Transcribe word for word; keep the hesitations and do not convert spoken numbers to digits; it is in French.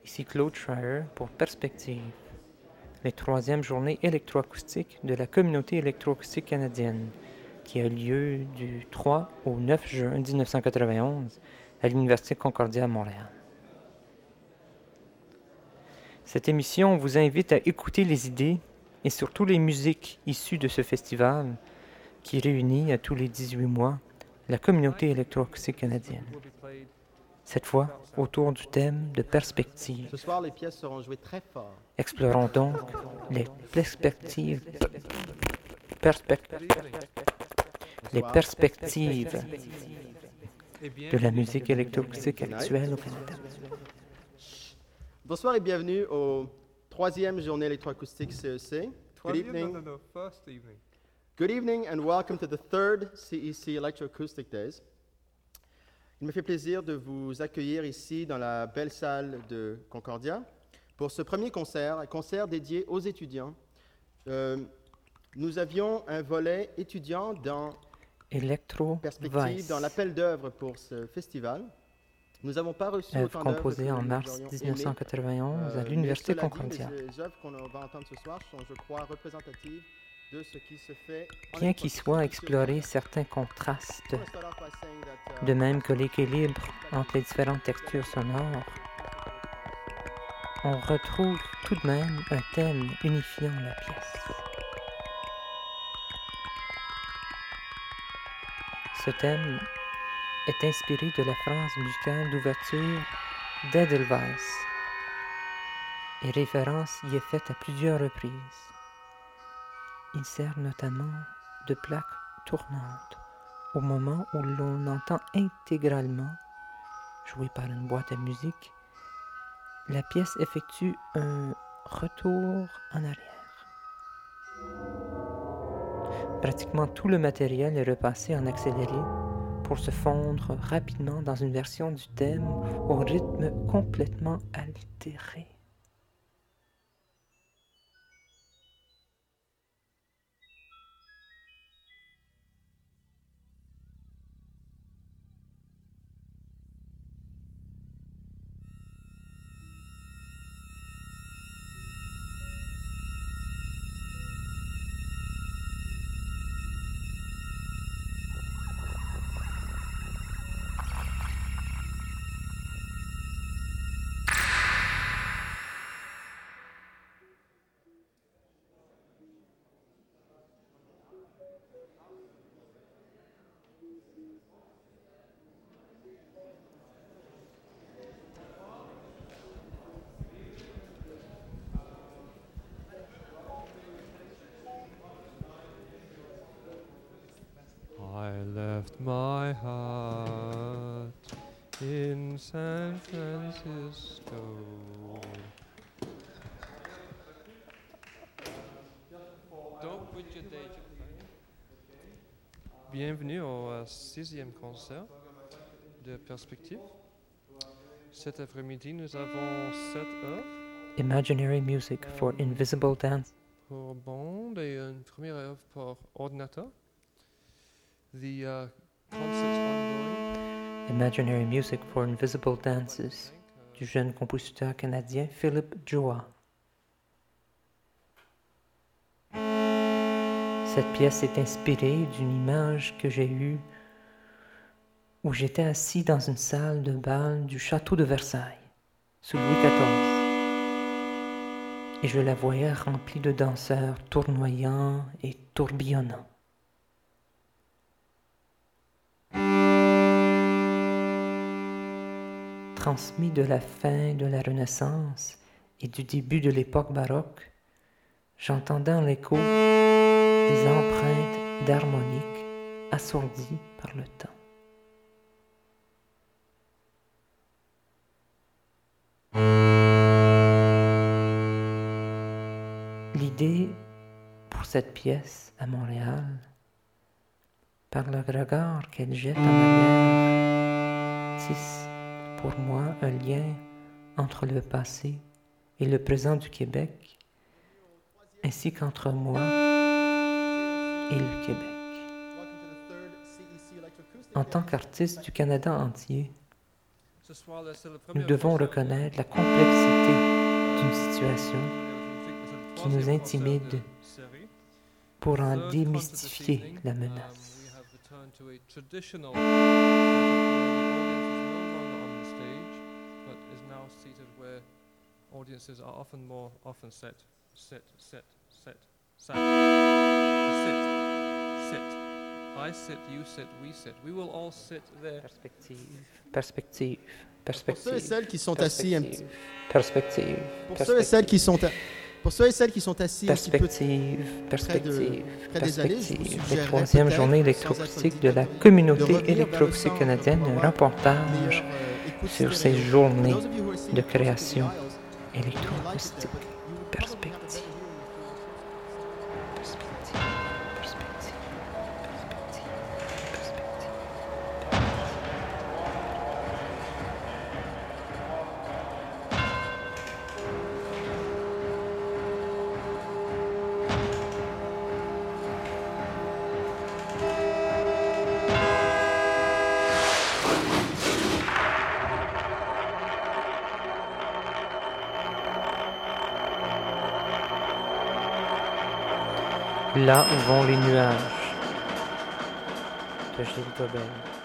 Ici Claude Schreier pour Perspective, les troisièmes journées électroacoustiques de la communauté électroacoustique canadienne, qui a lieu du trois au neuf juin dix-neuf cent quatre-vingt-onze à l'Université Concordia à Montréal. Cette émission vous invite à écouter les idées et surtout les musiques issues de ce festival qui réunit à tous les dix-huit mois la communauté électroacoustique canadienne. Cette fois, autour du thème de perspective. Ce soir, les pièces seront jouées très fort. Explorons donc les perspectives, perspect- les perspectives de la musique électroacoustique actuelle au Canada. Bonsoir et bienvenue au troisième journée électroacoustique C E C. Good evening. No, no, no, first evening. Good evening and welcome to the third C E C Electroacoustic Days. Il me fait plaisir de vous accueillir ici dans la belle salle de Concordia pour ce premier concert, un concert dédié aux étudiants. Euh, nous avions un volet étudiant dans Electro Perspective, Vice, dans l'appel d'œuvre pour ce festival. Nous n'avons pas reçu œuvre autant d'œuvres composée que en nous mars aurions dix-neuf cent aimé. quatre-vingt-onze à Euh, l'Université mais cela dit, Concordia. Les, les œuvres qu'on va entendre ce soir sont, je crois, représentatives de ce qui se fait en Bien qu'il électroacoustique soit sur exploré Montréal. certains contrastes, I wanna start off by saying that, uh, de même que l'équilibre entre les différentes textures sonores, on retrouve tout de même un thème unifiant la pièce. Ce thème est inspiré de la phrase musicale d'ouverture d'Edelweiss, et référence y est faite à plusieurs reprises. Il sert notamment de plaque tournante au moment où l'on entend intégralement, joué par une boîte à musique, la pièce effectue un retour en arrière. Pratiquement tout le matériel est repassé en accéléré pour se fondre rapidement dans une version du thème au rythme complètement altéré. I left my heart in San Francisco. Donc, with your day job. Bienvenue au euh, sixième concert de Perspective. Cet après-midi, nous avons sept heures Imaginary Music for Invisible Dance. pour bande et une première œuvre pour ordinateur. The uh, concert's ongoing. Imaginary Music for Invisible Dances du jeune compositeur canadien Philip Joa. Cette pièce est inspirée d'une image que j'ai eue où j'étais assis dans une salle de bal du château de Versailles, sous Louis quatorze. Et je la voyais remplie de danseurs tournoyants et tourbillonnants. Transmis de la fin de la Renaissance et du début de l'époque baroque, j'entendais en l'écho des empreintes d'harmonique assourdies par le temps. L'idée pour cette pièce à Montréal, par le regard qu'elle jette en arrière, tisse pour moi un lien entre le passé et le présent du Québec, ainsi qu'entre moi et le Québec. En tant qu'artiste du Canada entier, Ce soir, là, c'est le premier Nous devons concert. reconnaître la complexité d'une situation C'est qui le nous troisième concert intimide de série. pour en Third démystifier concert this la evening, menace. um, we have returned to a traditional setup where the audience is no longer on the stage, but is now seated where audiences are often more often set, sit, sit, sit, sat. To sit, sit. I sit, you sit, we sit. We will all sit there. Perspective, perspective, Pour ceux et perspective. celles qui sont assis un petit Perspective, Pour ceux et celles qui sont, a- pour ceux et celles qui sont assis un petit peu perspective, près, de, perspective, près des allées, je vous perspective. La suggérerais troisième peut-être, journée sans être électroacoustique de la indiscret, communauté de revenir vers le électroacoustique centre canadienne, pour un avoir reportage meilleure, euh, écoute sur ces stéréo. journées For those of you who are seated de closer to the création aisles, you might like it électroacoustique. there, but you would probably have a Perspective. better hearing if you were closer. Perspective, perspective, perspective, perspective. Là où vont les nuages de Gilles Gobel.